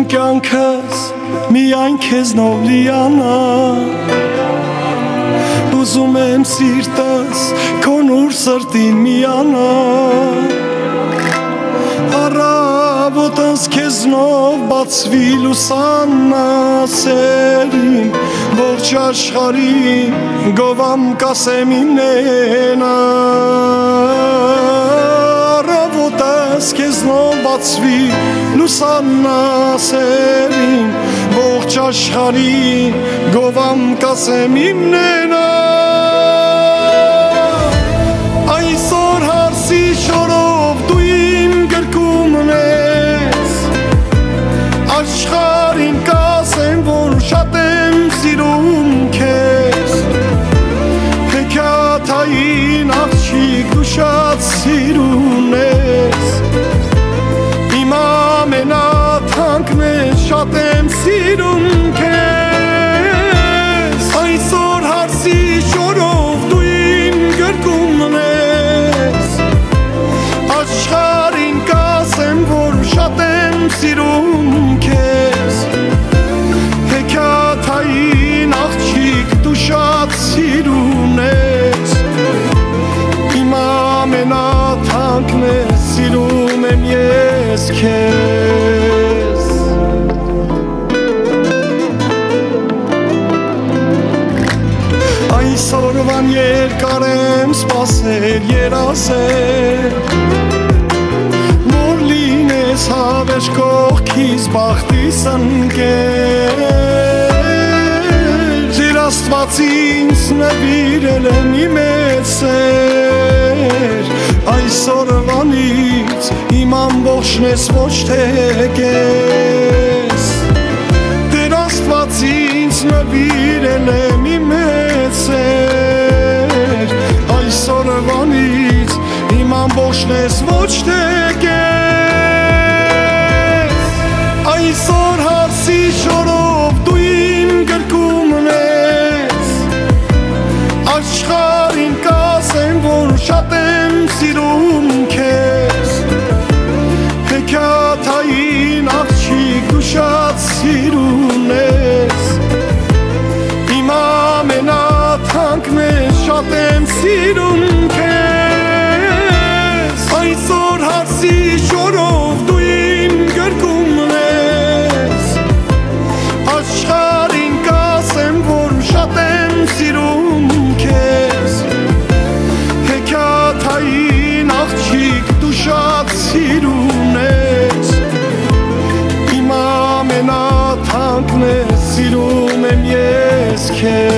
կյանքս միայն քեզնով լիանա Ուզում եմ սիրտս քո նուր սրտին միանա Առավոտս քեզնով բացվի լուսանասերին Ողջ աշխարհին գովամ կասեմ իմնենա Առավոտս քեզնով բացվի լուսանասերին Ողջ աշխարհին գովամ կասեմ իմնենա Այսօր հարսի շորով դու իմ գրկումն ես Աշխարհին կասեմ, որ շատ եմ սիրում քեզ Հեքիաթային աղջիկ դու շատ սիրուն ես Իմ ամենաթանկն ես, շատ եմ սիրում քեզ Այսօր հարսի շորով դու իմ գրկումն ես Աշխարհին կասեմ, որ շատ եմ սիրում քեզ Հեքիաթային աղջիկ դու շատ սիրուն ես Իմ ամենաթանկն ես, սիրում եմ ես քեզ Այսօրվան երկար եմ սպասել երազել Որ լինես հավերժ կողքիս բախտիս ընկեր Ձեր Աստված ինձ նվիրել է մի մեծ սեր Այսօրվանից իմ ամբողջն ես ոչ թե կես Ձեր Աստված ինձ նվիրել է մի մեծ սեր Այսօրվանից իմ ամբողջն ես ոչ թե կես Այսօր հարսի շորով դու իմ գրկումն ես Աշխարհին կասեմ, որ շատ եմ սիրում քեզ Հեքիաթային աղջիկ դու շատ սիրուն ես Իմ ամենաթանկն ես, շատ եմ սիրում քեզ Այսօր հարսի շորով դու իմ գրկումն ես Աշխարհին կասեմ, որ շատ եմ սիրում քեզ Հեքիաթային աղջիկ դու շատ սիրուն ես Իմ ամենաթանկն ես, սիրում եմ ես քեզ